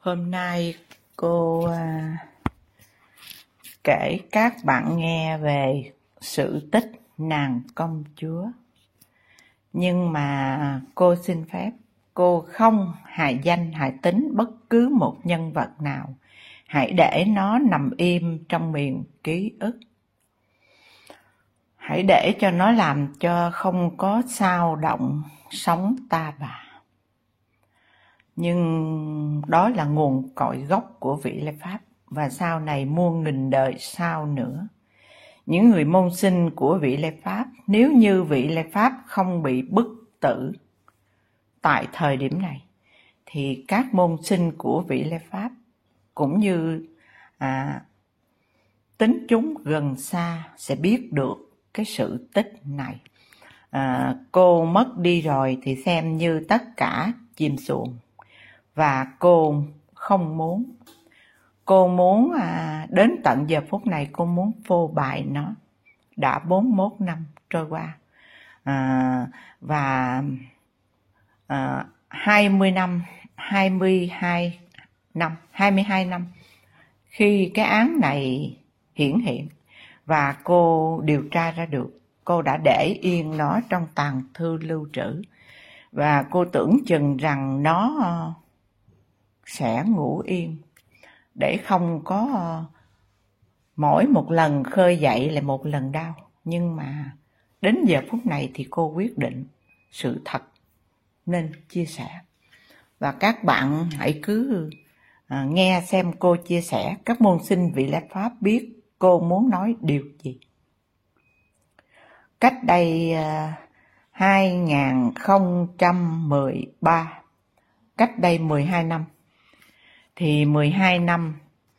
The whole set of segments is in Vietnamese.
Hôm nay cô kể các bạn nghe về sự tích nàng công chúa. Nhưng mà cô xin phép, cô không hại danh hại tính bất cứ một nhân vật nào. Hãy để nó nằm im trong miền ký ức. Hãy để cho nó làm cho không có xao động sống ta bà. Nhưng đó là nguồn cội gốc của vị Lê Pháp, và sau này muôn nghìn đời sau nữa. Những người môn sinh của vị Lê Pháp, nếu như vị Lê Pháp không bị bức tử tại thời điểm này, thì các môn sinh của vị Lê Pháp cũng như tín chúng gần xa sẽ biết được cái sự tích này. Cô mất đi rồi thì xem như tất cả chìm xuồng, và cô không muốn. Cô muốn đến tận giờ phút này cô muốn phô bày nó. Đã 41 năm trôi qua, và 22 năm khi cái án này hiển hiện và cô điều tra ra được, cô đã để yên nó trong tàng thư lưu trữ, và cô tưởng chừng rằng nó sẽ ngủ yên để không có mỗi một lần khơi dậy lại một lần đau. Nhưng mà đến giờ phút này thì cô quyết định sự thật nên chia sẻ, và các bạn hãy cứ nghe xem cô chia sẻ. Các môn sinh vị Lê Pháp biết cô muốn nói điều gì. Cách đây 2013, cách đây 12 năm, thì 12 năm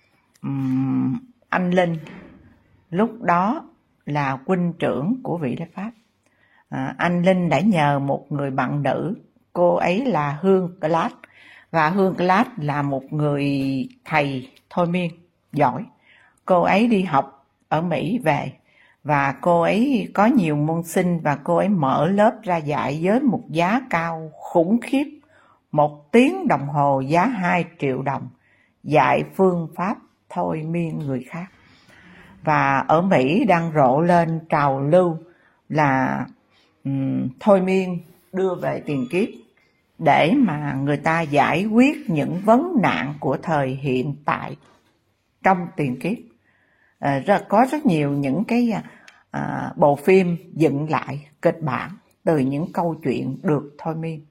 anh Linh lúc đó là huynh trưởng của vị Lê Pháp. Anh Linh đã nhờ một người bạn nữ, cô ấy là Hương Class, và Hương Class là một người thầy thôi miên giỏi. Cô ấy đi học ở Mỹ về, và cô ấy có nhiều môn sinh, và cô ấy mở lớp ra dạy với một giá cao khủng khiếp. 1 tiếng đồng hồ giá 2 triệu đồng, dạy phương pháp thôi miên người khác. Và ở Mỹ đang rộ lên trào lưu là thôi miên đưa về tiền kiếp, để mà người ta giải quyết những vấn nạn của thời hiện tại trong tiền kiếp. Có rất nhiều những cái bộ phim dựng lại kịch bản từ những câu chuyện được thôi miên.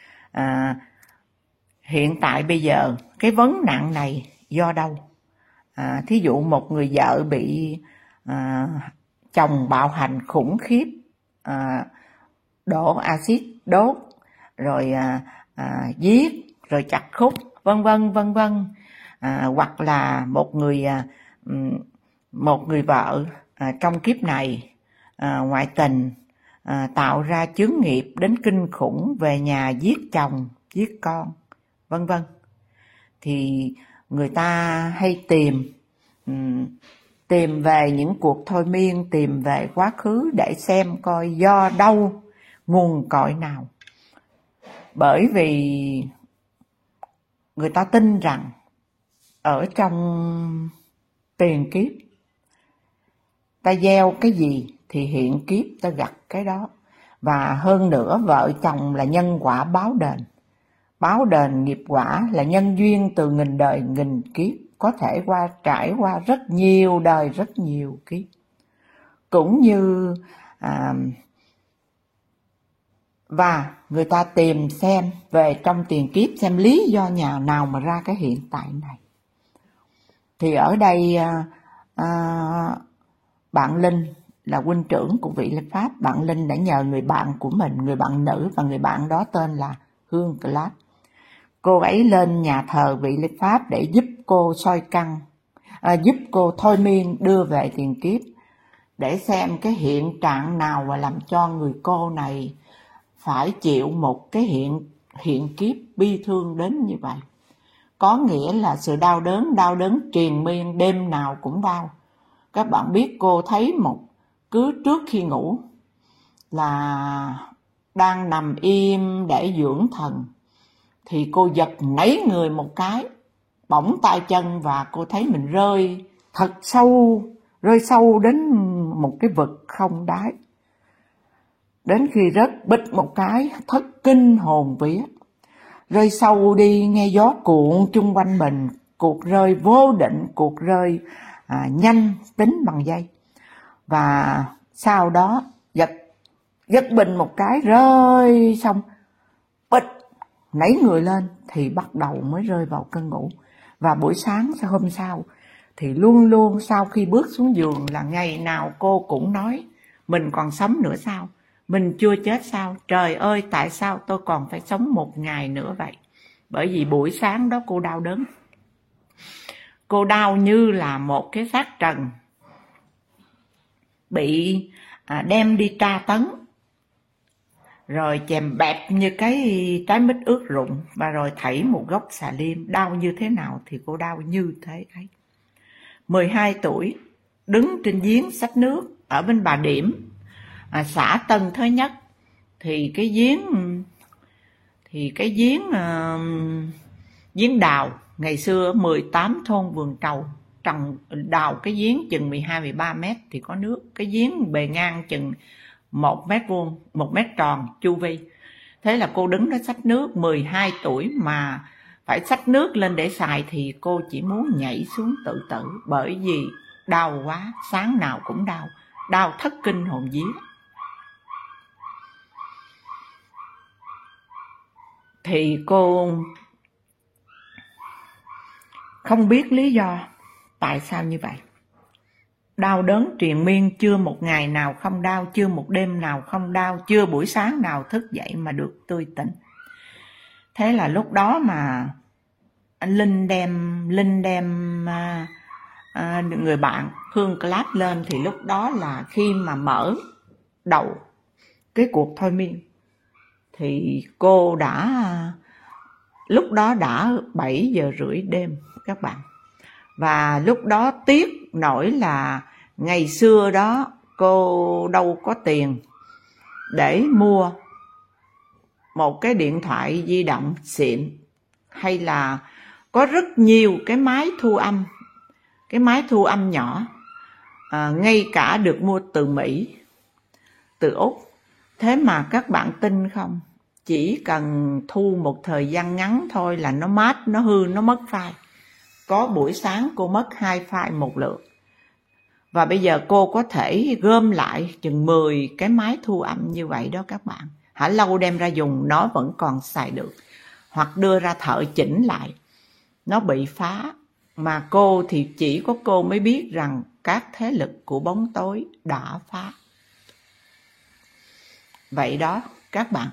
Hiện tại bây giờ cái vấn nạn này do đâu? Thí dụ một người vợ bị chồng bạo hành khủng khiếp, đổ axit đốt, rồi giết, rồi chặt khúc, vân vân. Hoặc là một người vợ trong kiếp này ngoại tình, tạo ra chướng nghiệp đến kinh khủng, về nhà giết chồng, giết con, vân vân. Thì người ta hay tìm về những cuộc thôi miên, tìm về quá khứ để xem coi do đâu, nguồn cội nào. Bởi vì người ta tin rằng ở trong tiền kiếp ta gieo cái gì thì hiện kiếp ta gặt cái đó. Và hơn nữa, vợ chồng là nhân quả báo đền. Báo đền nghiệp quả là nhân duyên từ nghìn đời nghìn kiếp, có thể trải qua rất nhiều đời, rất nhiều kiếp. Cũng như và người ta tìm xem về trong tiền kiếp, xem lý do nhà nào mà ra cái hiện tại này. Thì ở đây bạn Linh là huynh trưởng của vị Lê Pháp. Bạn Linh đã nhờ người bạn của mình, người bạn nữ, và người bạn đó tên là Hương Class. Cô ấy lên nhà thờ vị Lê Pháp để giúp cô soi căn, giúp cô thôi miên đưa về tiền kiếp, để xem cái hiện trạng nào mà làm cho người cô này phải chịu một cái hiện kiếp bi thương đến như vậy. Có nghĩa là sự đau đớn triền miên, đêm nào cũng đau. Các bạn biết, cô thấy cứ trước khi ngủ là đang nằm im để dưỡng thần, thì cô giật nảy người một cái, bỏng tay chân và cô thấy mình rơi thật sâu, rơi sâu đến một cái vực không đáy. Đến khi rớt bịch một cái, thất kinh hồn vía. Rơi sâu đi, nghe gió cuộn chung quanh mình, cuộc rơi vô định, cuộc rơi nhanh, tính bằng giây. Và sau đó giật bình một cái, rơi xong bịch, nảy người lên thì bắt đầu mới rơi vào cơn ngủ. Và buổi sáng hôm sau thì luôn luôn sau khi bước xuống giường là ngày nào cô cũng nói: mình còn sống nữa sao? Mình chưa chết sao? Trời ơi, tại sao tôi còn phải sống một ngày nữa vậy? Bởi vì buổi sáng đó cô đau đớn. Cô đau như là một cái xác trần bị đem đi tra tấn, rồi chèm bẹp như cái trái mít ướt rụng, và rồi thảy một gốc xà liêm. Đau như thế nào thì cô đau như thế ấy. 12 tuổi, đứng trên giếng xách nước ở bên Bà Điểm, xã Tân Thới Nhất. Thì cái giếng đào ngày xưa 18 thôn Vườn Trầu trồng đào cái giếng chừng 12-13 mét thì có nước. Cái giếng bề ngang chừng 1 mét vuông, 1 mét tròn chu vi. Thế là cô đứng đó xách nước, 12 tuổi mà phải xách nước lên để xài thì cô chỉ muốn nhảy xuống tự tử, bởi vì đau quá, sáng nào cũng đau thất kinh hồn vía. Thì cô không biết lý do tại sao như vậy. Đau đớn triền miên, chưa một ngày nào không đau, chưa một đêm nào không đau, chưa buổi sáng nào thức dậy mà được tươi tỉnh. Thế là lúc đó mà anh Linh đem người bạn Hương Class lên, thì lúc đó là khi mà mở đầu cái cuộc thôi miên thì cô lúc đó đã 7 giờ rưỡi đêm các bạn. Và lúc đó tiếc nổi là ngày xưa đó cô đâu có tiền để mua một cái điện thoại di động xịn, hay là có rất nhiều cái máy thu âm nhỏ, ngay cả được mua từ Mỹ, từ Úc. Thế mà các bạn tin không, chỉ cần thu một thời gian ngắn thôi là nó mát, nó hư, nó mất file. Có buổi sáng cô mất 2 file một lượt. Và bây giờ cô có thể gom lại chừng 10 cái máy thu âm như vậy đó các bạn. Lâu đem ra dùng nó vẫn còn xài được, hoặc đưa ra thợ chỉnh lại, nó bị phá. Mà cô thì chỉ có cô mới biết rằng các thế lực của bóng tối đã phá. Vậy đó các bạn.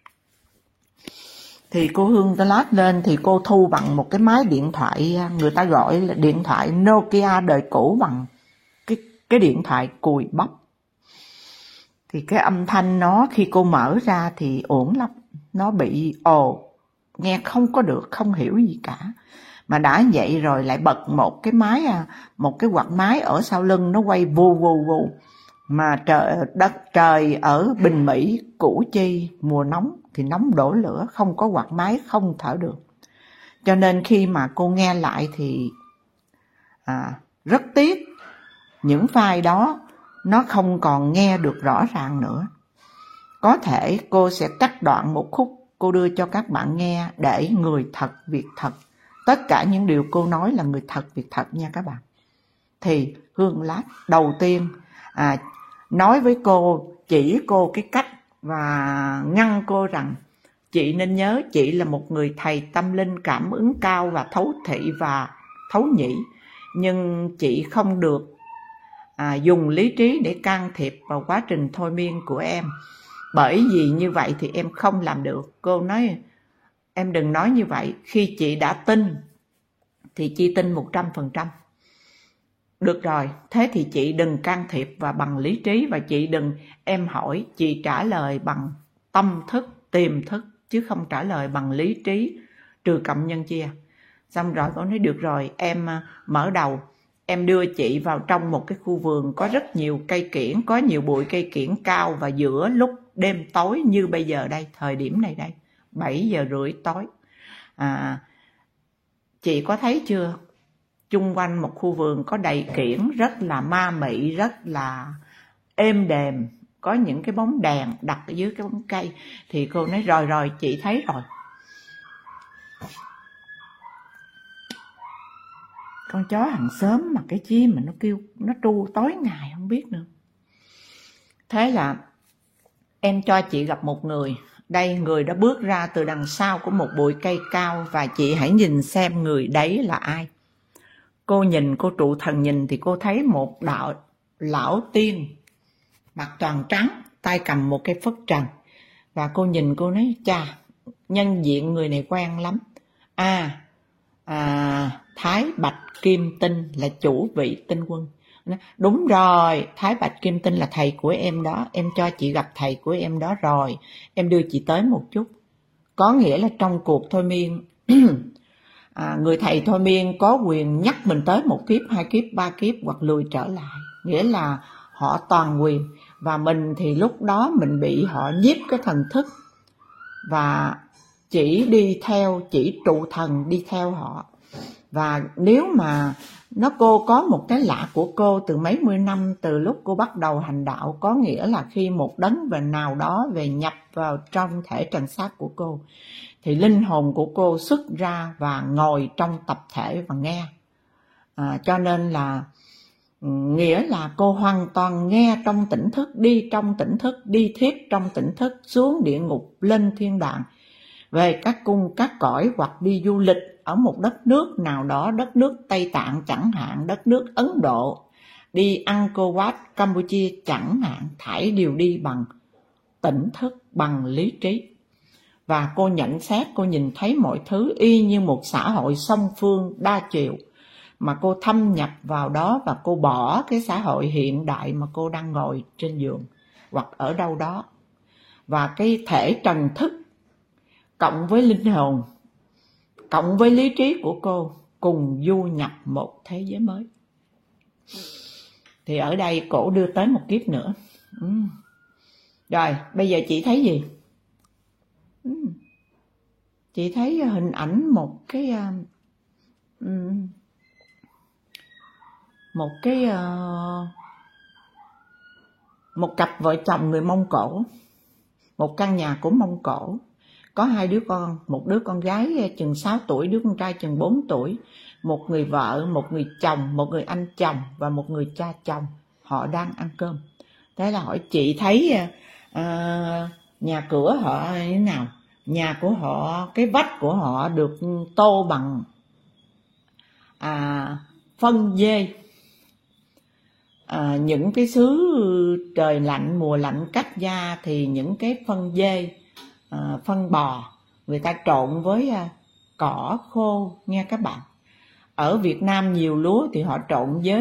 Thì cô Hương Class lên thì cô thu bằng một cái máy điện thoại, người ta gọi là điện thoại Nokia đời cũ, bằng cái điện thoại cùi bắp. Thì cái âm thanh nó khi cô mở ra thì ổn lắm, nó bị ồ, nghe không có được, không hiểu gì cả. Mà đã vậy rồi lại bật một cái quạt máy ở sau lưng, nó quay vù vù vù. Mà trời ở Bình Mỹ, Củ Chi, mùa nóng thì nóng đổ lửa, không có quạt máy không thở được. Cho nên khi mà cô nghe lại thì rất tiếc những file đó nó không còn nghe được rõ ràng nữa. Có thể cô sẽ cắt đoạn một khúc, cô đưa cho các bạn nghe để người thật việc thật. Tất cả những điều cô nói là người thật việc thật nha các bạn. Thì Hương Class đầu tiên nói với cô, chỉ cô cái cách và ngăn cô rằng chị nên nhớ chị là một người thầy tâm linh cảm ứng cao và thấu thị và thấu nhĩ, nhưng chị không được dùng lý trí để can thiệp vào quá trình thôi miên của em, bởi vì như vậy thì em không làm được. Cô nói em đừng nói như vậy, khi chị đã tin thì chị tin 100%. Được rồi, thế thì chị đừng can thiệp và bằng lý trí, và chị đừng, em hỏi chị trả lời bằng tâm thức, tiềm thức, chứ không trả lời bằng lý trí trừ cộng nhân chia. Xong rồi cô nói được rồi, em mở đầu, em đưa chị vào trong một cái khu vườn có rất nhiều cây kiểng, có nhiều bụi cây kiểng cao, và giữa lúc đêm tối như bây giờ đây, thời điểm này đây, 7 giờ rưỡi tối. Chị có thấy chưa? Chung quanh một khu vườn có đầy kiển, rất là ma mị, rất là êm đềm, có những cái bóng đèn đặt ở dưới cái bóng cây. Thì cô nói rồi chị thấy rồi. Con chó hàng xóm mà cái chi mà nó kêu, nó tru tối ngày không biết nữa. Thế là em cho chị gặp một người. Đây, người đã bước ra từ đằng sau của một bụi cây cao, và chị hãy nhìn xem người đấy là ai. Cô nhìn, cô trụ thần nhìn thì cô thấy một đạo lão tiên mặt toàn trắng, tay cầm một cây phất trần. Và cô nhìn cô nói, chà, nhân diện người này quen lắm. Thái Bạch Kim Tinh là chủ vị tinh quân. Đúng rồi, Thái Bạch Kim Tinh là thầy của em đó, em cho chị gặp thầy của em đó rồi, em đưa chị tới một chút. Có nghĩa là trong cuộc thôi miên, người thầy thôi miên có quyền nhắc mình tới một kiếp, 2 kiếp, 3 kiếp hoặc lùi trở lại. Nghĩa là họ toàn quyền, và mình thì lúc đó mình bị họ nhiếp cái thần thức, và chỉ đi theo, chỉ trụ thần đi theo họ. Và nếu mà cô có một cái lạ của cô từ mấy mươi năm từ lúc cô bắt đầu hành đạo, có nghĩa là khi một đấng về nào đó về nhập vào trong thể trần xác của cô, thì linh hồn của cô xuất ra và ngồi trong tập thể và nghe. Cho nên là nghĩa là cô hoàn toàn nghe trong tỉnh thức, đi trong tỉnh thức, đi thiếp trong tỉnh thức, xuống địa ngục, lên thiên đàng, về các cung các cõi, hoặc đi du lịch ở một đất nước nào đó, đất nước Tây Tạng chẳng hạn, đất nước Ấn Độ, đi Angkor Wat, Campuchia chẳng hạn, thảy đều đi bằng tỉnh thức, bằng lý trí. Và cô nhận xét, cô nhìn thấy mọi thứ y như một xã hội song phương đa chiều, mà cô thâm nhập vào đó, và cô bỏ cái xã hội hiện đại mà cô đang ngồi trên giường hoặc ở đâu đó. Và cái thể trần thức cộng với linh hồn, cộng với lý trí của cô, cùng du nhập một thế giới mới. Thì ở đây cổ đưa tới một kiếp nữa. Rồi, bây giờ chị thấy gì? Chị thấy hình ảnh một cặp vợ chồng người Mông Cổ, một căn nhà của Mông Cổ, có 2 đứa con, một đứa con gái chừng 6 tuổi, đứa con trai chừng 4 tuổi, một người vợ, một người chồng, một người anh chồng và một người cha chồng. Họ đang ăn cơm. Thế là hỏi chị thấy nhà cửa họ như thế nào? Nhà của họ, cái vách của họ được tô bằng phân dê. Những cái xứ trời lạnh, mùa lạnh cắt da thì những cái phân dê, phân bò người ta trộn với cỏ khô nghe các bạn. Ở Việt Nam nhiều lúa thì họ trộn với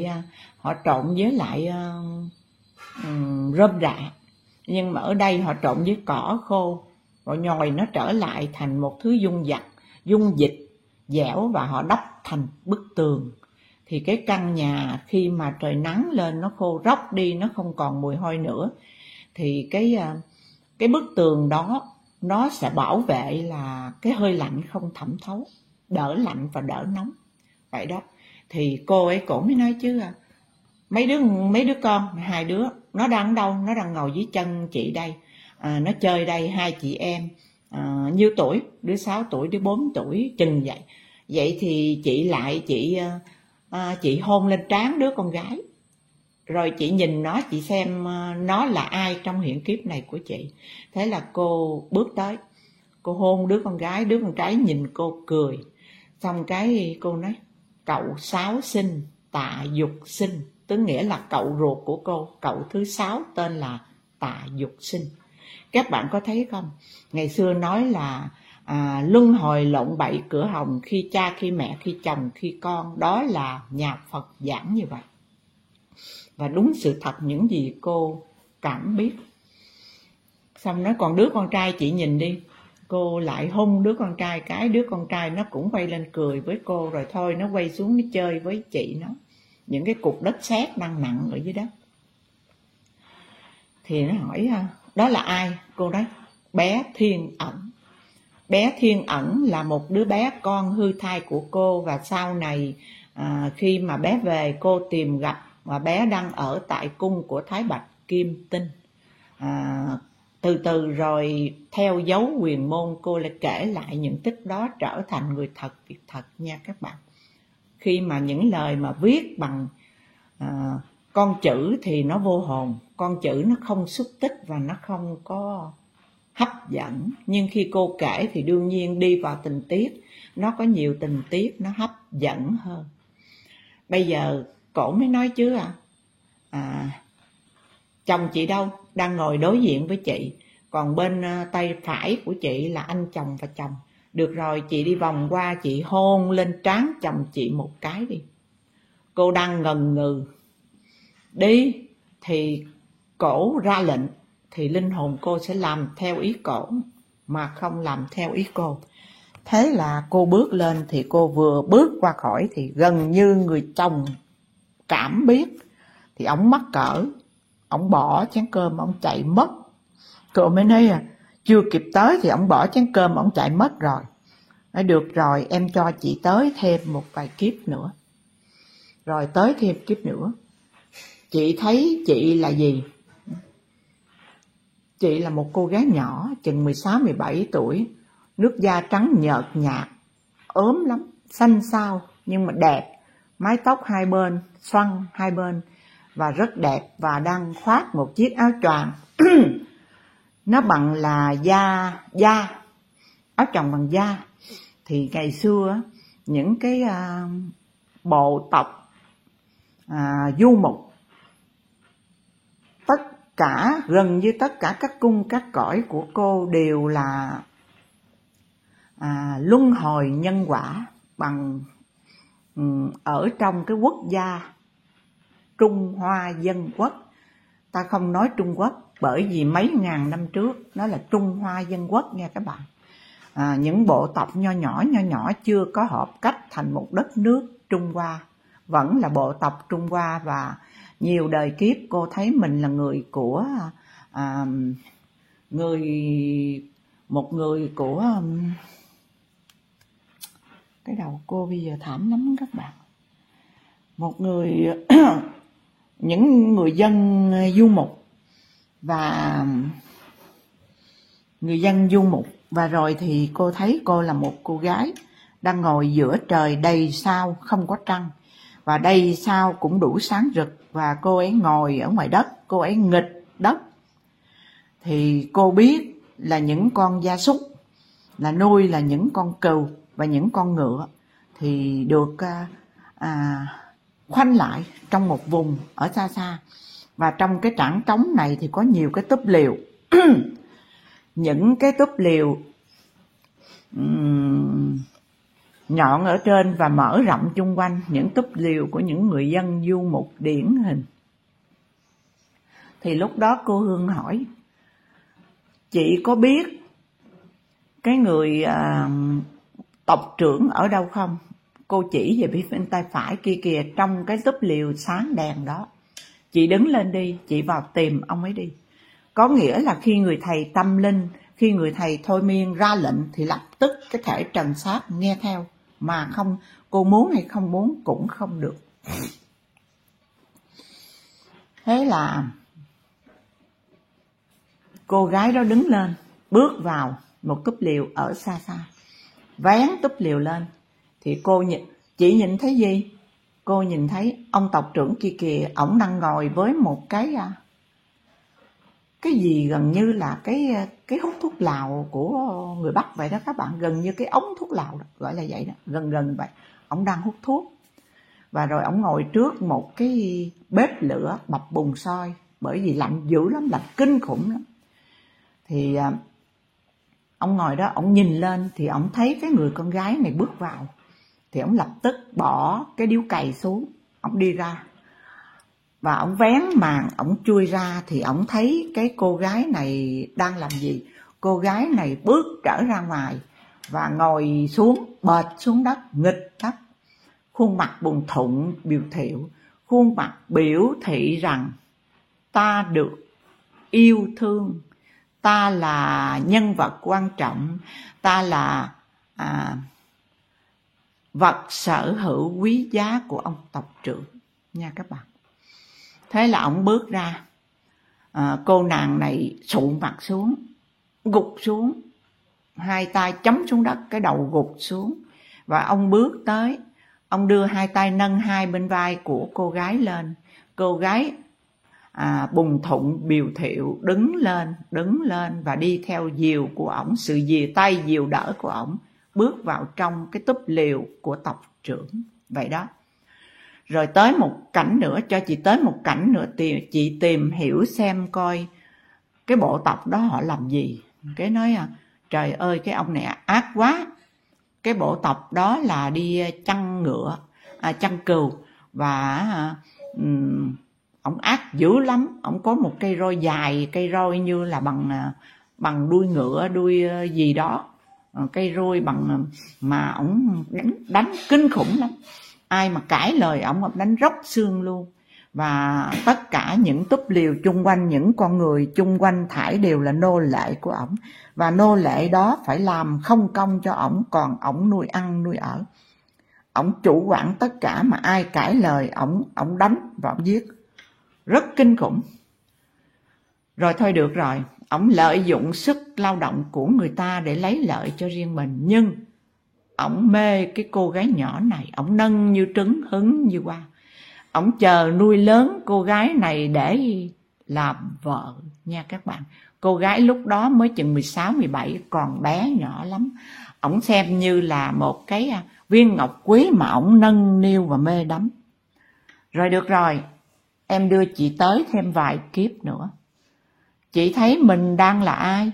lại rơm rạ, nhưng mà ở đây họ trộn với cỏ khô, rồi nhồi nó trở lại thành một thứ dung dịch dẻo, và họ đắp thành bức tường. Thì cái căn nhà khi mà trời nắng lên nó khô róc đi, nó không còn mùi hôi nữa, thì cái bức tường đó nó sẽ bảo vệ là cái hơi lạnh không thẩm thấu, đỡ lạnh và đỡ nóng vậy đó. Thì cô ấy cổ mới nói chứ mấy đứa con, 2 đứa nó đang ở đâu? Nó đang ngồi dưới chân chị đây, nó chơi đây, 2 chị em nhiêu tuổi, đứa 6 tuổi, đứa 4 tuổi chừng vậy. Vậy thì chị hôn lên trán đứa con gái, rồi chị nhìn nó, chị xem nó là ai trong hiện kiếp này của chị. Thế là cô bước tới, cô hôn đứa con gái, đứa con trai nhìn cô cười. Xong cái cô nói, cậu Sáu sinh, Tạ Dục sinh, tức nghĩa là cậu ruột của cô, cậu thứ 6 tên là Tạ Dục sinh. Các bạn có thấy không? Ngày xưa nói là luân hồi lộn bậy cửa hồng, khi cha, khi mẹ, khi chồng, khi con. Đó là nhà Phật giảng như vậy. Và đúng sự thật những gì cô cảm biết. Xong nói, còn đứa con trai chị nhìn đi. Cô lại hôn đứa con trai cái, đứa con trai nó cũng quay lên cười với cô, rồi thôi nó quay xuống nó chơi với chị nó. Những cái cục đất sét đang nặng ở dưới đất. Thì nó hỏi, đó là ai? Cô nói, bé Thiên Ẩn. bé Thiên Ẩn là một đứa bé con hư thai của cô, và sau này khi mà bé về cô tìm gặp, và bé đang ở tại cung của Thái Bạch Kim Tinh. Từ từ rồi theo dấu huyền môn cô lại kể lại những tích đó trở thành người thật việc thật nha các bạn. Khi mà những lời mà viết bằng con chữ thì nó vô hồn, con chữ nó không xúc tích và nó không có hấp dẫn. Nhưng khi cô kể thì đương nhiên đi vào tình tiết, nó có nhiều tình tiết nó hấp dẫn hơn. Bây giờ cổ mới nói chứ chồng chị đâu, đang ngồi đối diện với chị, còn bên tay phải của chị là anh chồng và chồng. Được rồi, chị đi vòng qua, chị hôn lên trán chồng chị một cái đi. Cô đang ngần ngừ đi thì cổ ra lệnh thì linh hồn cô sẽ làm theo ý cổ mà không làm theo ý cô. Thế là cô bước lên, thì cô vừa bước qua khỏi thì gần như người chồng cảm biết, thì ổng mắc cỡ, ổng bỏ chén cơm, ổng chạy mất. Cô mới nói chưa kịp tới thì ổng bỏ chén cơm, ổng chạy mất rồi. Nói được rồi, em cho chị tới thêm một vài kiếp nữa. Rồi tới thêm kiếp nữa. Chị thấy chị là gì? Chị là một cô gái nhỏ, chừng 16-17 tuổi, nước da trắng nhợt nhạt, ốm lắm, xanh xao nhưng mà đẹp, mái tóc hai bên, xoăn hai bên và rất đẹp, và đang khoác một chiếc áo choàng nó bằng là da, áo choàng bằng da. Thì ngày xưa những cái bộ tộc du mục, gần như tất cả các cung các cõi của cô đều là luân hồi nhân quả bằng ở trong cái quốc gia Trung Hoa Dân Quốc. Ta không nói Trung Quốc bởi vì mấy ngàn năm trước nó là Trung Hoa Dân Quốc nha các bạn. Những bộ tộc nho nhỏ chưa có hợp cách thành một đất nước Trung Hoa, vẫn là bộ tộc Trung Hoa. Và nhiều đời kiếp cô thấy mình là người của một người của cái đầu cô bây giờ thảm lắm các bạn. Một người những người dân du mục và người dân du mục. Và rồi thì cô thấy cô là một cô gái đang ngồi giữa trời đầy sao không có trăng, và đầy sao cũng đủ sáng rực, và cô ấy ngồi ở ngoài đất, cô ấy nghịch đất. Thì cô biết là những con gia súc là nuôi là những con cừu và những con ngựa thì được khoanh lại trong một vùng ở xa xa. Và trong cái trảng trống này thì có nhiều cái túp liều những cái túp liều nhọn ở trên và mở rộng chung quanh, những túp liều của những người dân du mục điển hình. Thì lúc đó cô Hương hỏi, chị có biết cái người tộc trưởng ở đâu không? Cô chỉ về bên tay phải kia kìa, trong cái túp liều sáng đèn đó. Chị đứng lên đi, chị vào tìm ông ấy đi. Có nghĩa là khi người thầy tâm linh, khi người thầy thôi miên ra lệnh thì lập tức cái thể trần xác nghe theo, mà không, cô muốn hay không muốn cũng không được. Thế là cô gái đó đứng lên, bước vào một túp liều ở xa xa, vén túp liều lên. Thì chị nhìn thấy gì? Cô nhìn thấy ông tộc trưởng kia kìa, ổng đang ngồi với một cái gì gần như là cái hút thuốc lào của người Bắc vậy đó các bạn, gần như cái ống thuốc lào đó, gọi là vậy đó, gần vậy. Ổng đang hút thuốc, và rồi ổng ngồi trước một cái bếp lửa bập bùng soi, bởi vì lạnh dữ lắm, lạnh kinh khủng lắm. Thì ông ngồi đó, ông nhìn lên thì ông thấy cái người con gái này bước vào, thì ông lập tức bỏ cái điếu cày xuống, ông đi ra và ông vén màn, ông chui ra thì ông thấy cái cô gái này đang làm gì. Cô gái này bước trở ra ngoài và ngồi xuống, bệt xuống đất, nghịch đất, khuôn mặt buồn thụng biểu thiệu, khuôn mặt biểu thị rằng ta được yêu thương, ta là nhân vật quan trọng, ta là vật sở hữu quý giá của ông tộc trưởng nha các bạn. Thế là ông bước ra, cô nàng này sụ mặt xuống, gục xuống, hai tay chấm xuống đất, cái đầu gục xuống. Và ông bước tới, ông đưa hai tay nâng hai bên vai của cô gái lên. Cô gái bùng thụng biều thiệu đứng lên và đi theo dìu của ổng, sự dìu tay dìu đỡ của ổng, bước vào trong cái túp liều của tộc trưởng. Vậy đó. Rồi tới một cảnh nữa, cho chị tới một cảnh nữa, chị tìm hiểu xem coi cái bộ tộc đó họ làm gì. Cái nói trời ơi, cái ông này ác quá. Cái bộ tộc đó là đi chăn ngựa, chăn cừu, và ông ác dữ lắm. Ông có một cây roi dài, cây roi như là bằng đuôi ngựa, đuôi gì đó, cây roi bằng mà ông đánh kinh khủng lắm. Ai mà cãi lời ông đánh róc xương luôn. Và tất cả những túp liều chung quanh, những con người chung quanh thải đều là nô lệ của ổng. Và nô lệ đó phải làm không công cho ổng, còn ổng nuôi ăn nuôi ở. Ổng chủ quản tất cả, mà ai cãi lời ổng đánh và ổng giết. Rất kinh khủng. Rồi thôi được rồi, ổng lợi dụng sức lao động của người ta để lấy lợi cho riêng mình. Nhưng ổng mê cái cô gái nhỏ này, ổng nâng như trứng hứng như hoa. Ổng chờ nuôi lớn cô gái này để làm vợ nha các bạn. Cô gái lúc đó mới chừng 16, 17, còn bé nhỏ lắm. Ổng xem như là một cái viên ngọc quý mà ổng nâng niu và mê đắm. Rồi được rồi, em đưa chị tới thêm vài kiếp nữa. Chị thấy mình đang là ai?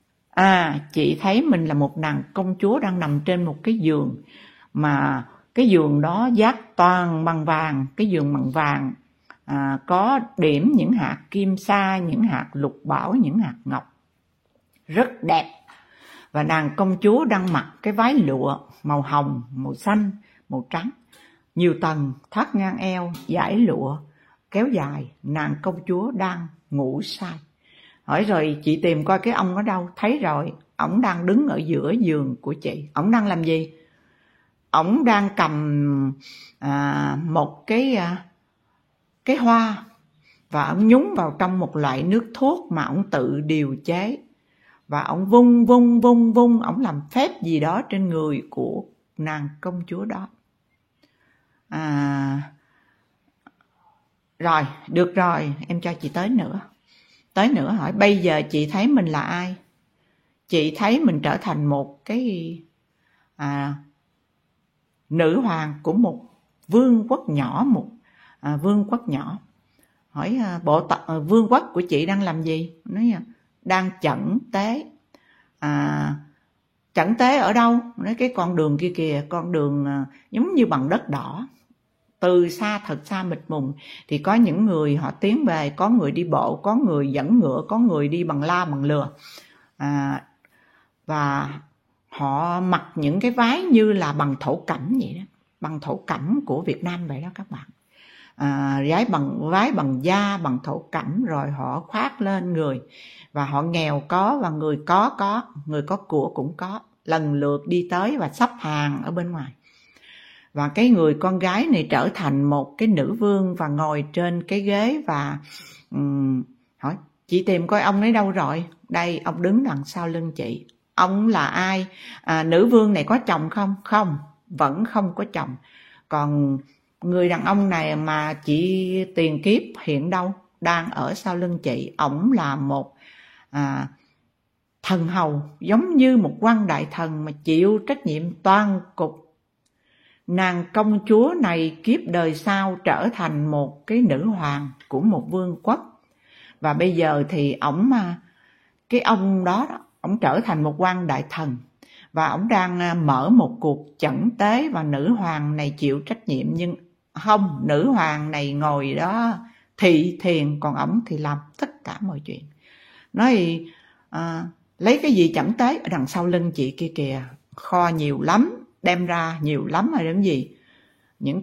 Chị thấy mình là một nàng công chúa đang nằm trên một cái giường, mà cái giường đó dát toàn bằng vàng. Cái giường bằng vàng, có điểm những hạt kim sa, những hạt lục bảo, những hạt ngọc, rất đẹp. Và nàng công chúa đang mặc cái váy lụa màu hồng, màu xanh, màu trắng, nhiều tầng, thắt ngang eo, dải lụa kéo dài. Nàng công chúa đang ngủ say. Hỏi rồi chị tìm coi cái ông ở đâu. Thấy rồi, ổng đang đứng ở giữa giường của chị. Ổng đang làm gì? Ổng đang cầm một cái hoa, và ổng nhúng vào trong một loại nước thuốc mà ổng tự điều chế. Và ổng vung, ổng làm phép gì đó trên người của nàng công chúa đó. Rồi, được rồi, em cho chị tới nữa. Tới nữa hỏi bây giờ chị thấy mình là ai? Chị thấy mình trở thành một cái nữ hoàng của một vương quốc nhỏ, vương quốc nhỏ. Hỏi vương quốc của chị đang làm gì? Nói đang chẩn tế. Chẩn tế ở đâu? Nói cái con đường kia kìa, con đường giống như bằng đất đỏ. Từ xa, thật xa mịt mùng, thì có những người họ tiến về, có người đi bộ, có người dẫn ngựa, có người đi bằng la bằng lừa. Và họ mặc những cái váy như là bằng thổ cẩm vậy đó, bằng thổ cẩm của Việt Nam vậy đó các bạn. Váy bằng da, bằng thổ cẩm, rồi họ khoác lên người. Và họ nghèo có, và người có, người có của cũng có, lần lượt đi tới và sắp hàng ở bên ngoài. Và cái người con gái này trở thành một cái nữ vương và ngồi trên cái ghế. Và hỏi chị tìm coi ông ấy đâu rồi? Đây, ông đứng đằng sau lưng chị. Ông là ai? Nữ vương này có chồng không? Không, vẫn không có chồng. Còn người đàn ông này mà chị tiền kiếp hiện đâu? Đang ở sau lưng chị. Ổng là một thần hầu, giống như một quan đại thần mà chịu trách nhiệm toàn cục. Nàng công chúa này kiếp đời sau trở thành một cái nữ hoàng của một vương quốc. Và bây giờ thì cái ông đó, ổng trở thành một quan đại thần. Và ổng đang mở một cuộc chẩn tế, và nữ hoàng này chịu trách nhiệm. Nhưng không, nữ hoàng này ngồi đó thị thiền, còn ổng thì làm tất cả mọi chuyện. Nói lấy cái gì chẩn tế? Ở đằng sau lưng chị kia kìa, kho nhiều lắm, đem ra nhiều lắm. Hay làm gì? Những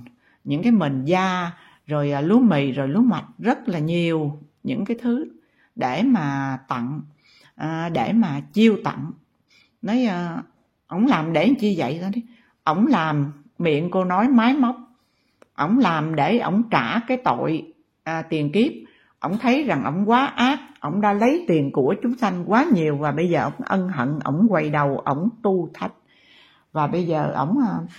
cái mền da, rồi lúa mì, rồi lúa mạch, rất là nhiều những cái thứ. để mà tặng, để mà chiêu tặng. Nói ổng làm để làm chi vậy đó. Ổng làm, miệng cô nói máy móc, ổng làm để ổng trả cái tội tiền kiếp. Ổng thấy rằng ổng quá ác, ổng đã lấy tiền của chúng sanh quá nhiều, và bây giờ ổng ân hận, ổng quay đầu, ổng tu thách. Và bây giờ ổng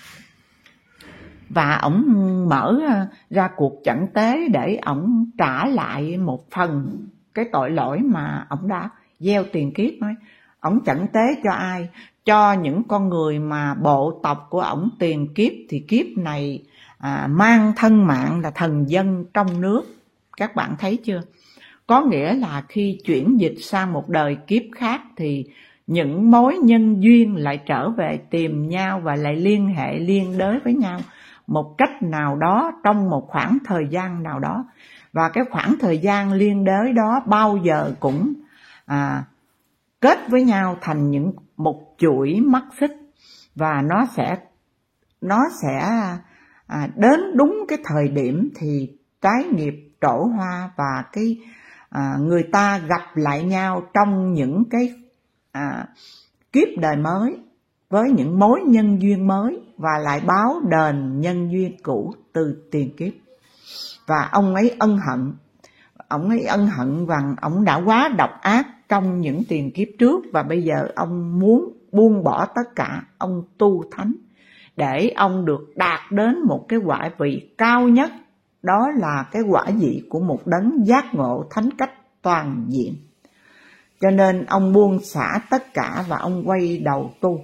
mở ra cuộc chẩn tế để ổng trả lại một phần cái tội lỗi mà ổng đã gieo tiền kiếp. Nói ổng chẩn tế cho ai? Cho những con người mà bộ tộc của ổng tiền kiếp thì kiếp này mang thân mạng là thần dân trong nước. Các bạn thấy chưa? Có nghĩa là khi chuyển dịch sang một đời kiếp khác thì những mối nhân duyên lại trở về tìm nhau và lại liên hệ liên đới với nhau một cách nào đó trong một khoảng thời gian nào đó. Và cái khoảng thời gian liên đới đó bao giờ cũng kết với nhau thành một chuỗi mắt xích, và nó sẽ đến đúng cái thời điểm thì trái nghiệp trổ hoa, và người ta gặp lại nhau trong những cái kiếp đời mới với những mối nhân duyên mới, và lại báo đền nhân duyên cũ từ tiền kiếp. Và ông ấy ân hận rằng ông đã quá độc ác trong những tiền kiếp trước, và bây giờ ông muốn buông bỏ tất cả, ông tu thánh để ông được đạt đến một cái quả vị cao nhất, đó là cái quả vị của một đấng giác ngộ thánh cách toàn diện. Cho nên ông buông xả tất cả và ông quay đầu tu.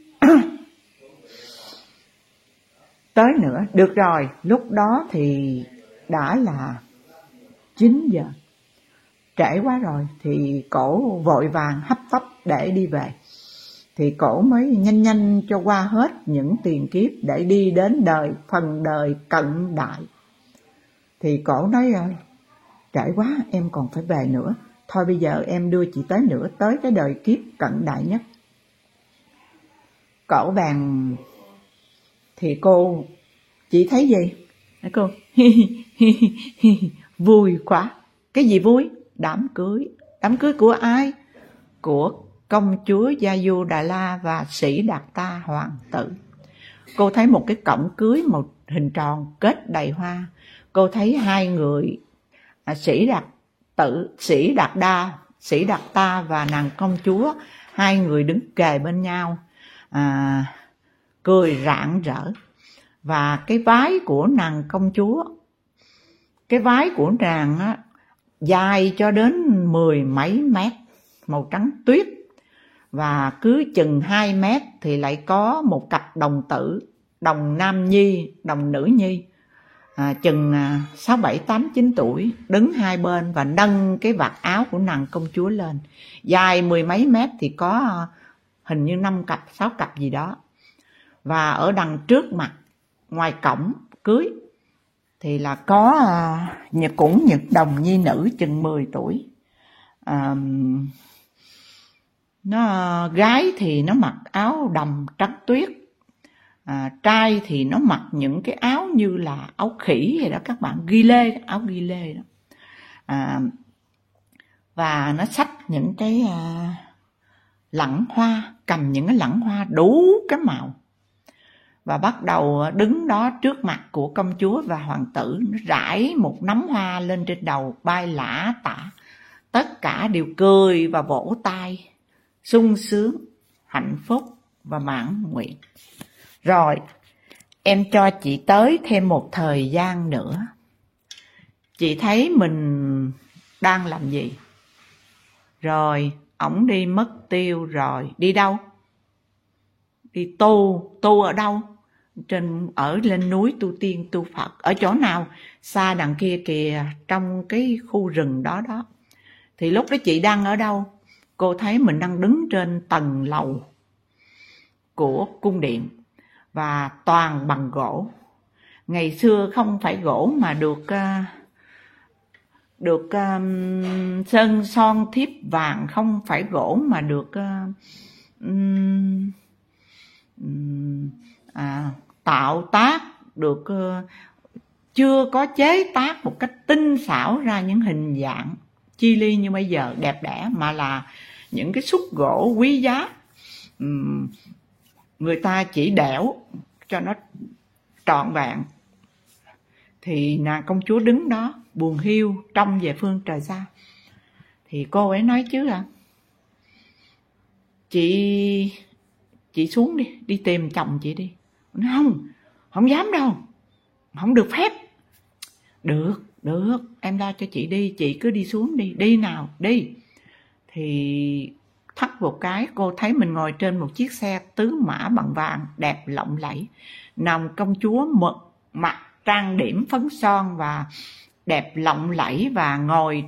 Tới nữa, được rồi, lúc đó thì đã là 9 giờ. Trễ quá rồi thì cổ vội vàng hấp tấp để đi về. Thì cổ mới nhanh cho qua hết những tiền kiếp để đi đến phần đời cận đại. Thì cổ nói trễ quá, em còn phải về nữa. Thôi bây giờ em đưa chị tới nữa, tới cái đời kiếp cận đại nhất. Cổ bàn thì chị thấy gì? Cô vui quá. Cái gì vui? Đám cưới. Đám cưới của ai? Của công chúa Gia Du Đà La và Sĩ Đạt Ta hoàng tử. Cô thấy một cái cổng cưới một hình tròn kết đầy hoa. Cô thấy hai người Sĩ Đạt Ta và nàng công chúa, hai người đứng kề bên nhau, cười rạng rỡ. Và cái váy của nàng công chúa, cái váy của nàng á, dài cho đến 10 mấy mét, màu trắng tuyết, và cứ chừng 2 mét thì lại có một cặp đồng tử, đồng nam nhi, đồng nữ nhi, chừng 6, 7, 8, 9 tuổi, đứng hai bên và nâng cái vạt áo của nàng công chúa lên. Dài 10 mấy mét thì có hình như 5 cặp, 6 cặp gì đó. Và ở đằng trước mặt, ngoài cổng cưới, thì là có cũng những đồng nhi nữ chừng 10 tuổi. Gái thì nó mặc áo đầm trắng tuyết, trai thì nó mặc những cái áo như là áo khỉ vậy đó các bạn, áo ghi lê đó. Và nó xách những cái lẵng hoa, cầm những cái lẵng hoa đủ cái màu, và bắt đầu đứng đó trước mặt của công chúa và hoàng tử. Nó rải một nắm hoa lên trên đầu, bay lả tả. Tất cả đều cười và vỗ tay, sung sướng, hạnh phúc và mãn nguyện. Rồi, em cho chị tới thêm một thời gian nữa. Chị thấy mình đang làm gì? Rồi, ổng đi mất tiêu rồi. Đi đâu? Đi tu ở đâu? Ở lên núi tu tiên tu Phật. Ở chỗ nào? Xa đằng kia kìa, trong cái khu rừng đó đó. Thì lúc đó chị đang ở đâu? Cô thấy mình đang đứng trên tầng lầu của cung điện, và toàn bằng gỗ. Ngày xưa không phải gỗ mà được sơn son thiếp vàng, không phải gỗ mà được tạo tác, chưa có chế tác một cách tinh xảo ra những hình dạng chi ly như bây giờ đẹp đẽ, mà là những cái xúc gỗ quý giá. Người ta chỉ đẽo cho nó trọn vẹn. Thì nàng công chúa đứng đó buồn hiu trông về phương trời xa. Thì cô ấy nói chứ chị xuống đi tìm chồng chị đi. Nói không dám đâu, không được phép. Được, em lo cho chị đi, chị cứ đi xuống đi nào, đi. Thì thắt một cái, cô thấy mình ngồi trên một chiếc xe tứ mã bằng vàng đẹp lộng lẫy. Nàng công chúa mặt trang điểm phấn son và đẹp lộng lẫy, và ngồi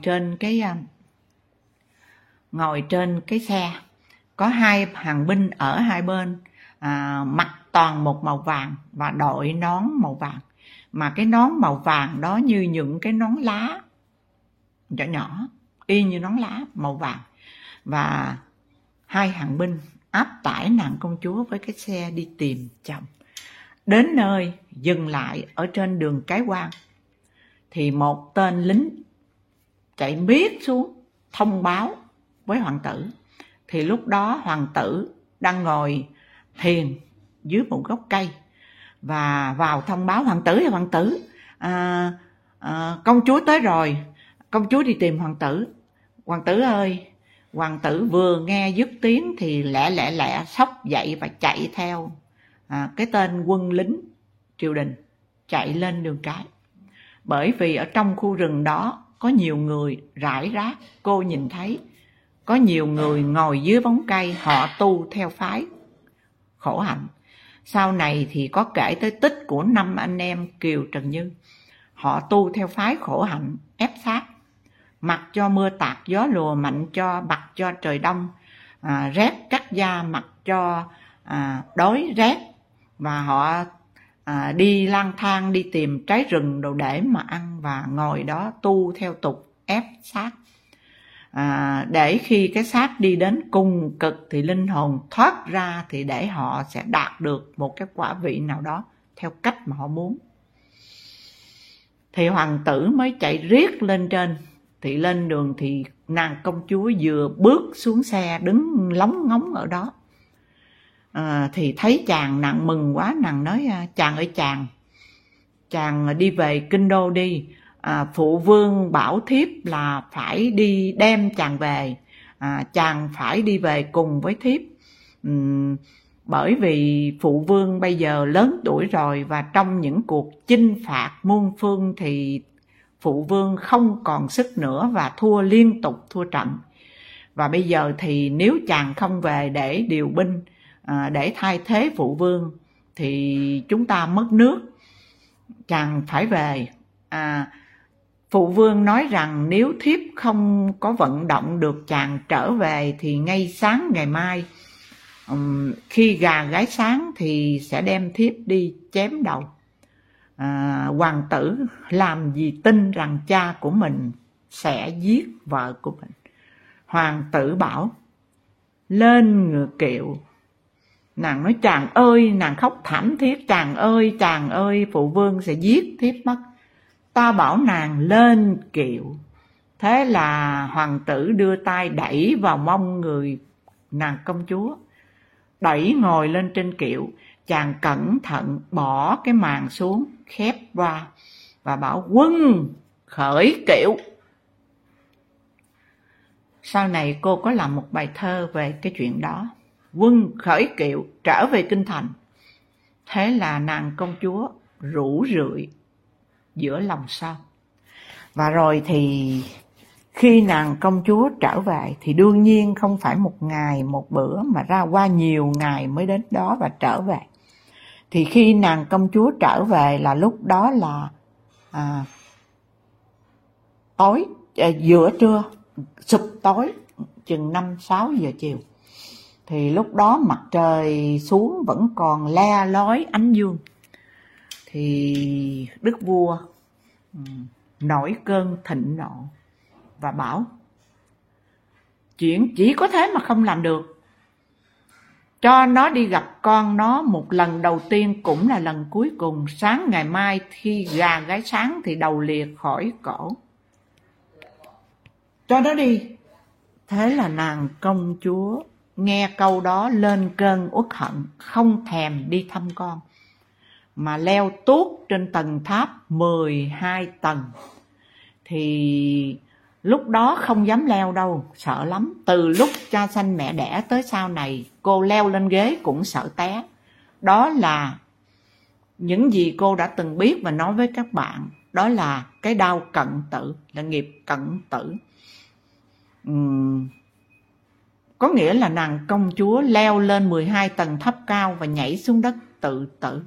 trên cái xe. Có 2 hàng binh ở hai bên, mặc toàn một màu vàng và đội nón màu vàng. Mà cái nón màu vàng đó như những cái nón lá nhỏ nhỏ, y như nón lá màu vàng. Và 2 hàng binh áp tải nàng công chúa với cái xe đi tìm chồng. Đến nơi dừng lại ở trên đường Cái Quan, thì một tên lính chạy miết xuống thông báo với hoàng tử. Thì lúc đó hoàng tử đang ngồi thiền dưới một gốc cây, và vào thông báo: hoàng tử, công chúa tới rồi, công chúa đi tìm hoàng tử. Hoàng tử ơi! Hoàng tử vừa nghe dứt tiếng thì lẹ xốc dậy và chạy theo cái tên quân lính triều đình, chạy lên đường cái. Bởi vì ở trong khu rừng đó có nhiều người rải rác, cô nhìn thấy có nhiều người ngồi dưới bóng cây, họ tu theo phái Khổ Hạnh. Sau này thì có kể tới tích của 5 anh em Kiều Trần Như. Họ tu theo phái Khổ Hạnh, ép sát, mặc cho mưa tạt gió lùa, mạnh cho bặt cho trời đông, rét cắt da, mặc cho đói rét. Và họ đi lang thang, đi tìm trái rừng đồ để mà ăn, và ngồi đó tu theo tục ép xác. Để khi cái xác đi đến cùng cực thì linh hồn thoát ra, thì để họ sẽ đạt được một cái quả vị nào đó theo cách mà họ muốn. Thì hoàng tử mới chạy riết lên trên. Thì lên đường thì nàng công chúa vừa bước xuống xe, đứng lóng ngóng ở đó. Thì thấy chàng, nàng mừng quá, nàng nói: chàng ơi chàng đi về kinh đô đi. Phụ vương bảo thiếp là phải đi đem chàng về, chàng phải đi về cùng với thiếp. Bởi vì phụ vương bây giờ lớn tuổi rồi, và trong những cuộc chinh phạt muôn phương thì phụ vương không còn sức nữa và thua liên tục, thua trận. Và bây giờ thì nếu chàng không về để điều binh, để thay thế phụ vương, thì chúng ta mất nước. Chàng phải về. Phụ vương nói rằng nếu thiếp không có vận động được chàng trở về thì ngay sáng ngày mai, khi gà gáy sáng thì sẽ đem thiếp đi chém đầu. Hoàng tử làm gì tin rằng cha của mình sẽ giết vợ của mình. Hoàng tử bảo: lên ngựa kiệu. Nàng nói: chàng ơi! Nàng khóc thảm thiết: chàng ơi, phụ vương sẽ giết thiếp mất. Ta bảo nàng lên kiệu. Thế là hoàng tử đưa tay đẩy vào mông người nàng công chúa, đẩy ngồi lên trên kiệu. Chàng cẩn thận bỏ cái màn xuống, khép qua và bảo: quân khởi kiệu. Sau này cô có làm một bài thơ về cái chuyện đó. Quân khởi kiệu trở về kinh thành. Thế là nàng công chúa rũ rượi giữa lòng sông. Và rồi thì khi nàng công chúa trở về thì đương nhiên không phải một ngày một bữa, mà ra qua nhiều ngày mới đến đó và trở về. Thì khi nàng công chúa trở về là lúc đó là tối, giữa trưa, sụp tối, chừng 5-6 giờ chiều. Thì lúc đó mặt trời xuống vẫn còn le lói ánh dương. Thì đức vua nổi cơn thịnh nộ và bảo: chuyện chỉ có thế mà không làm được. Cho nó đi gặp con nó một lần đầu tiên cũng là lần cuối cùng. Sáng ngày mai khi gà gáy sáng thì đầu lìa khỏi cổ. cho nó đi. Thế là nàng công chúa nghe câu đó lên cơn uất hận, không thèm đi thăm con, mà leo tuốt trên tầng tháp 12 tầng. Thì lúc đó không dám leo đâu, sợ lắm. Từ lúc cha sanh mẹ đẻ tới sau này, cô leo lên ghế cũng sợ té. Đó là những gì cô đã từng biết và nói với các bạn. Đó là cái đau cận tử, là nghiệp cận tử. Có nghĩa là nàng công chúa leo lên 12 tầng tháp cao và nhảy xuống đất tự tử.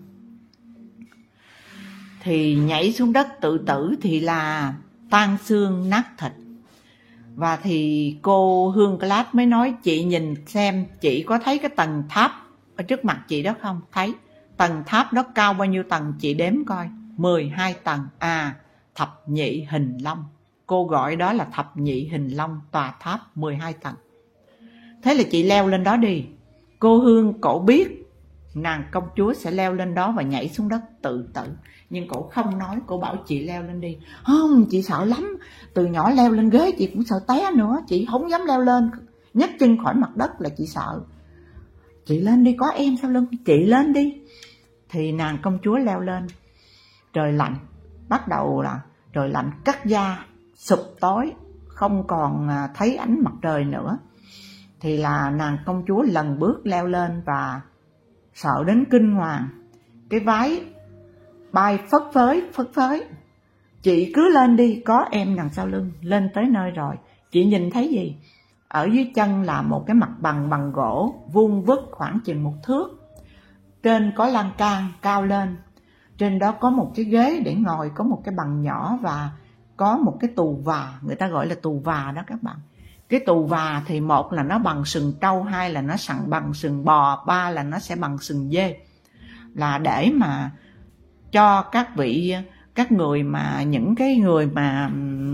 Thì nhảy xuống đất tự tử thì là tan xương nát thịt. Và thì cô Hương Class mới nói, chị nhìn xem chị có thấy cái tầng tháp ở trước mặt chị đó không? Thấy. Tầng tháp đó cao bao nhiêu tầng chị đếm coi. 12 tầng. À, thập nhị hình long. Cô gọi đó là thập nhị hình long, tòa tháp 12 tầng. Thế là chị leo lên đó đi. Cô Hương cổ biết nàng công chúa sẽ leo lên đó và nhảy xuống đất tự tử, nhưng cổ không nói. Cổ bảo chị leo lên đi. Không, chị sợ lắm. Từ nhỏ leo lên ghế chị cũng sợ té nữa. Chị không dám leo lên, nhấc chân khỏi mặt đất là chị sợ. Chị lên đi, có em sau lưng, chị lên đi. Thì nàng công chúa leo lên. Trời lạnh, bắt đầu là trời lạnh cắt da, sụp tối, không còn thấy ánh mặt trời nữa. Thì là nàng công chúa lần bước leo lên và sợ đến kinh hoàng. Cái váy bay phất phới. Chị cứ lên đi, có em đằng sau lưng. Lên tới nơi rồi, chị nhìn thấy gì? Ở dưới chân là một cái mặt bằng bằng gỗ, vuông vức khoảng chừng 1 thước. Trên có lan can cao lên. Trên đó có một cái ghế để ngồi, có một cái bằng nhỏ và có một cái tù và. Người ta gọi là tù và đó các bạn. Cái tù và thì một là nó bằng sừng trâu, hai là nó bằng sừng bò, ba là nó sẽ bằng sừng dê. Là để mà cho các người mà những cái người mà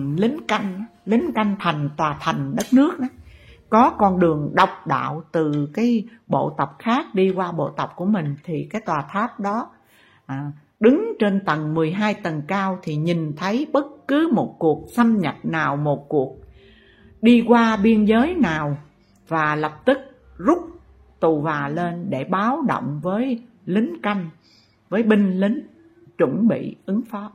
lính canh thành tòa thành đất nước đó, có con đường độc đạo từ cái bộ tộc khác đi qua bộ tộc của mình, thì cái tòa tháp đó đứng trên tầng 12 tầng cao thì nhìn thấy bất cứ một cuộc xâm nhập nào, một cuộc đi qua biên giới nào, và lập tức rút tù và lên để báo động với lính canh, với binh lính chuẩn bị ứng phó.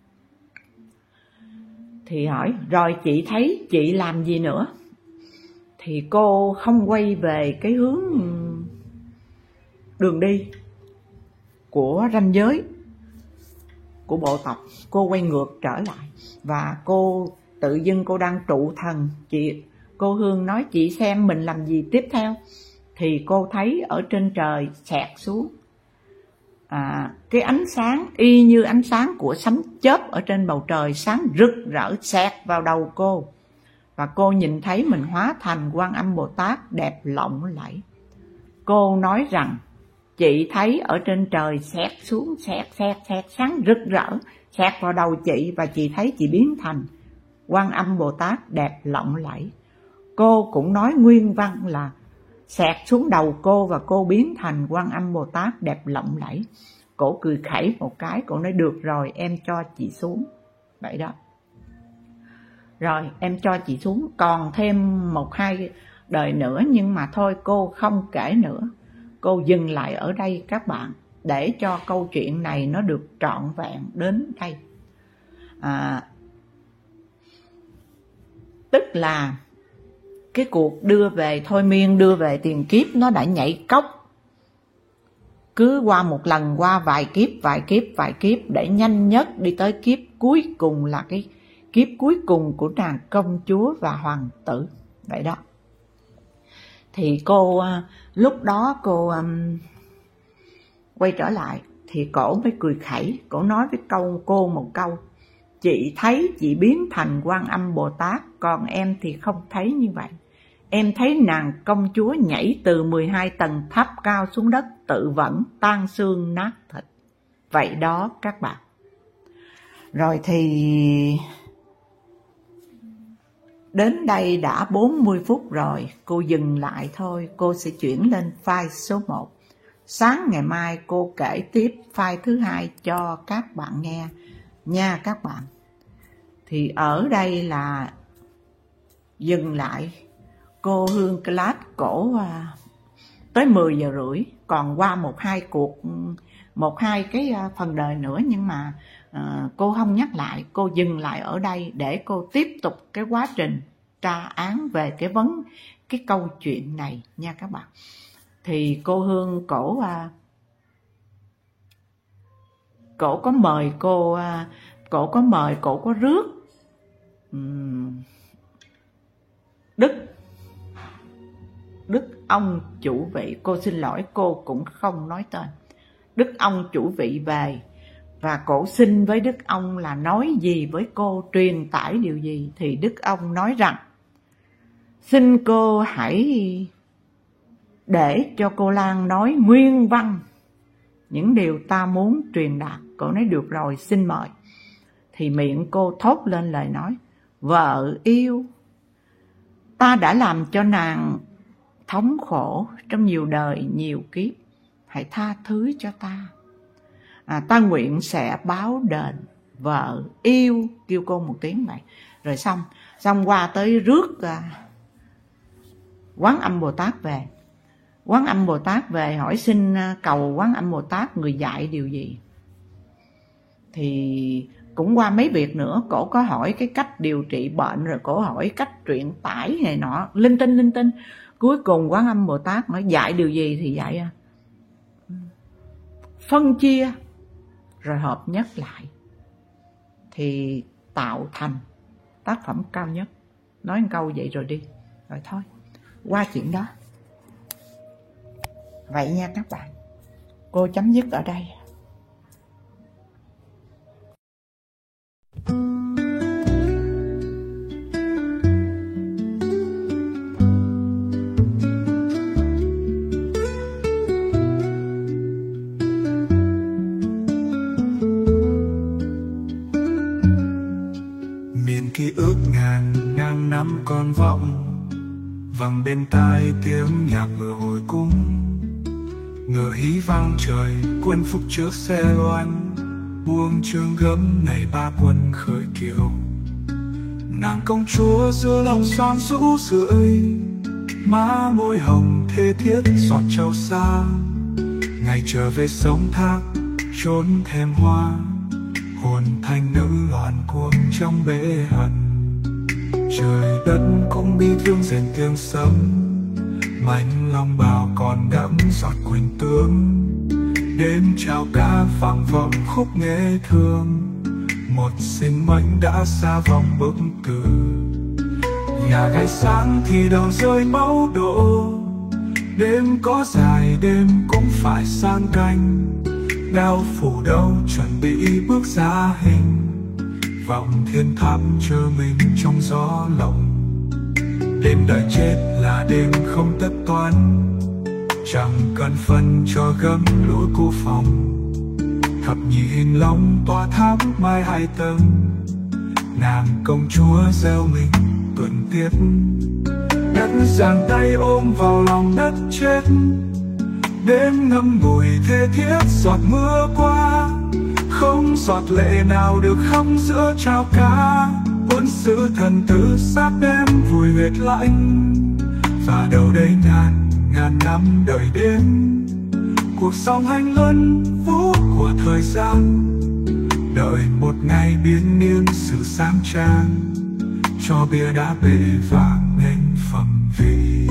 Thì hỏi, rồi chị thấy chị làm gì nữa? Thì cô không quay về cái hướng đường đi của ranh giới của bộ tộc, cô quay ngược trở lại. Và cô tự dưng cô đang trụ thần. Cô Hương nói, chị xem mình làm gì tiếp theo. Thì cô thấy ở trên trời xẹt xuống cái ánh sáng y như ánh sáng của sấm chớp ở trên bầu trời, sáng rực rỡ xẹt vào đầu cô. Và cô nhìn thấy mình hóa thành Quan Âm Bồ Tát đẹp lộng lẫy. Cô nói rằng chị thấy ở trên trời xẹt xuống, xẹt sáng rực rỡ xẹt vào đầu chị, và chị thấy chị biến thành Quan Âm Bồ Tát đẹp lộng lẫy. Cô cũng nói nguyên văn là xẹt xuống đầu cô và cô biến thành Quan Âm Bồ Tát đẹp lộng lẫy. Cổ cười khẩy một cái, cổ nói được rồi, em cho chị xuống. Vậy đó. Rồi em cho chị xuống, còn thêm 1-2 đời nữa, nhưng mà thôi cô không kể nữa. Cô dừng lại ở đây các bạn, để cho câu chuyện này nó được trọn vẹn đến đây. Tức là cái cuộc đưa về thôi miên, đưa về tiền kiếp nó đã nhảy cốc. Cứ qua một lần, qua vài kiếp để nhanh nhất đi tới kiếp cuối cùng, là cái kiếp cuối cùng của nàng công chúa và hoàng tử. Vậy đó. Thì cô lúc đó cô quay trở lại thì cổ mới cười khẩy, cổ nói với cô một câu: chị thấy chị biến thành Quan Âm Bồ Tát, còn em thì không thấy như vậy. Em thấy nàng công chúa nhảy từ 12 tầng tháp cao xuống đất, tự vẫn tan xương nát thịt. Vậy đó các bạn. Rồi thì đến đây đã 40 phút rồi, cô dừng lại thôi. Cô sẽ chuyển lên file số 1. Sáng ngày mai cô kể tiếp file thứ 2 cho các bạn nghe nha các bạn. Thì ở đây là dừng lại. Cô Hương Class cổ tới 10 giờ rưỡi, còn qua một hai cái phần đời nữa, nhưng mà cô không nhắc lại, cô dừng lại ở đây để cô tiếp tục cái quá trình tra án về cái câu chuyện này nha các bạn. Thì cô Hương cổ có mời cổ có rước Đức ông chủ vị, cô xin lỗi cô cũng không nói tên, Đức ông chủ vị về, và cổ xin với Đức ông là nói gì với cô, truyền tải điều gì. Thì Đức ông nói rằng xin cô hãy để cho cô Lan nói nguyên văn những điều ta muốn truyền đạt. Cô nói được rồi, xin mời. Thì miệng cô thốt lên lời nói: vợ yêu, ta đã làm cho nàng thống khổ trong nhiều đời nhiều kiếp, hãy tha thứ cho ta. Ta nguyện sẽ báo đền. Vợ yêu, kêu cô một tiếng vậy. Rồi xong qua tới rước Quán Âm Bồ Tát về. Quán Âm Bồ Tát về hỏi xin cầu Quán Âm Bồ Tát người dạy điều gì. Thì cũng qua mấy việc nữa, cổ có hỏi cái cách điều trị bệnh, rồi cổ hỏi cách truyền tải này nọ, linh tinh. Cuối cùng Quán Âm Bồ Tát nói dạy điều gì thì dạy phân chia rồi hợp nhất lại thì tạo thành tác phẩm cao nhất. Nói một câu vậy rồi đi, rồi thôi, qua chuyện đó. Vậy nha các bạn, cô chấm dứt ở đây. Miền ký ức ngàn năm còn vọng, vang bên tai tiếng nhạc vừa hồi cung. Ngờ hí vang trời quân phục trước xe loan, buông trường gấm này ba quân khởi kiều. Nàng công chúa giữa lòng xoan rũ rượi, má môi hồng thê thiết giọt trâu xa. Ngày trở về sông thác trốn thèm hoa, hồn thanh nữ loạn cuồng trong bể hận. Trời đất cũng bi thương rền tiếng sấm, mảnh lòng bào còn đẫm giọt quỳnh tương. Đêm chào ca vang vọng khúc nghệ thương, một sinh mệnh đã xa vòng bức tử. Nhà gái sáng thì đầu rơi máu đổ, đêm có dài đêm cũng phải sang canh. Đao phủ đâu chuẩn bị bước ra hình, vọng thiên tháp chờ mình trong gió lộng. Đêm đợi chết là đêm không tất toán, chẳng cần phân cho gấm lũi cô phòng. Thập nhị hình long tỏa tháp mai hai tầng, nàng công chúa gieo mình tuần tiết. Đất giang tay ôm vào lòng đất chết, đêm ngâm ngùi thê thiết giọt mưa qua. Không giọt lệ nào được khóc giữa trao ca, quân sứ thần tử sát đêm vùi huyệt lạnh. Và đâu đây ngàn năm đợi đêm, cuộc sống hành luân vũ của thời gian. Đợi một ngày biến niên sự sáng trang, cho bia đá bể vàng nên phẩm vị.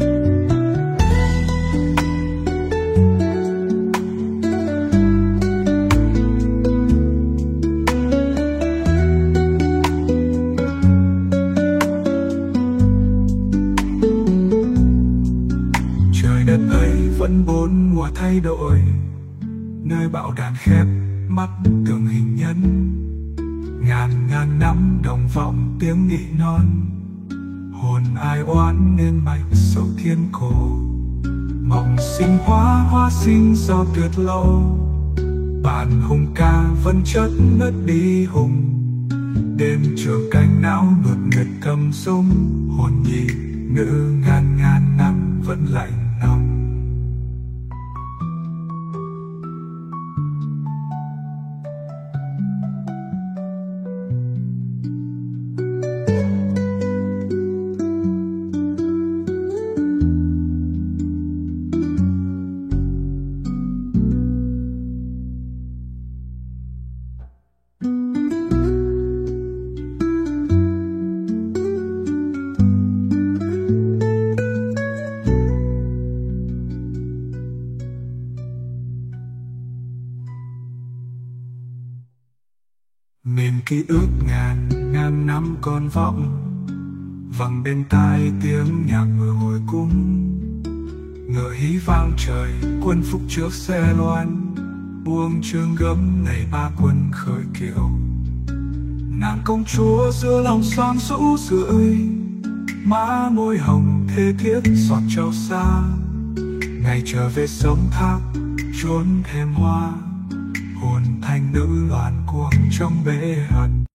Vẫn bốn mùa thay đổi, nơi bão đàn khép mắt tưởng hình nhân. Ngàn năm đồng vọng tiếng nỉ non, hồn ai oán nên mạch sâu thiên cổ. Mộng sinh hoa sinh do tuyệt lâu, bản hùng ca vẫn chất ngất đi hùng. Đêm trường canh não nuột nguyệt cầm sung, hồn nhị nữ ngàn năm vẫn lạnh nồng. miền ký ức ngàn ngàn năm còn vọng, vang bên tai tiếng nhạc ngựa hồi cung. Ngựa hí vang trời, quân phục trước xe loan, buông chương gấm này ba quân khởi kiệu. Nàng công chúa giữa lòng xoan rũ rượi, má môi hồng thê thiết giọt trao xa. Ngày trở về sông thác chốn thềm hoa, hồn thanh nữ loạn cuồng trong bể hận.